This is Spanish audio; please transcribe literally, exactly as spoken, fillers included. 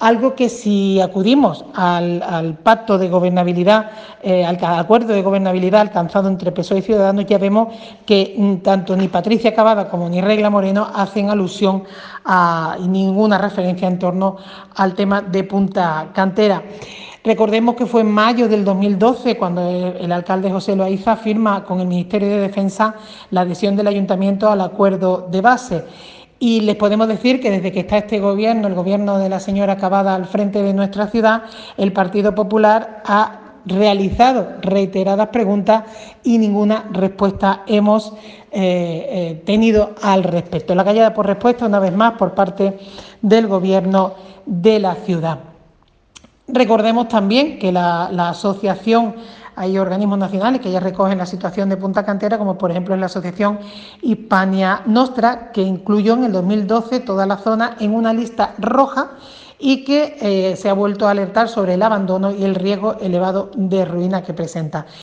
algo que si acudimos al, al pacto de gobernabilidad, eh, al acuerdo de gobernabilidad alcanzado entre P S O E y Ciudadanos, ya vemos que mm, tanto ni Patricia Cavada como ni Regla Moreno hacen alusión a ninguna referencia en torno al tema de Punta Cantera. Recordemos que fue en mayo del dos mil doce cuando el, el alcalde José Loaiza firma con el Ministerio de Defensa la adhesión del Ayuntamiento al acuerdo de base. Y les podemos decir que desde que está este gobierno, el gobierno de la señora Cavada al frente de nuestra ciudad, el Partido Popular ha realizado reiteradas preguntas y ninguna respuesta hemos eh, eh, tenido al respecto. La callada por respuesta, una vez más, por parte del gobierno de la ciudad. Recordemos también que la, la asociación, hay organismos nacionales que ya recogen la situación de Punta Cantera, como por ejemplo es la asociación Hispania Nostra, que incluyó en el dos mil doce toda la zona en una lista roja y que eh, se ha vuelto a alertar sobre el abandono y el riesgo elevado de ruina que presenta.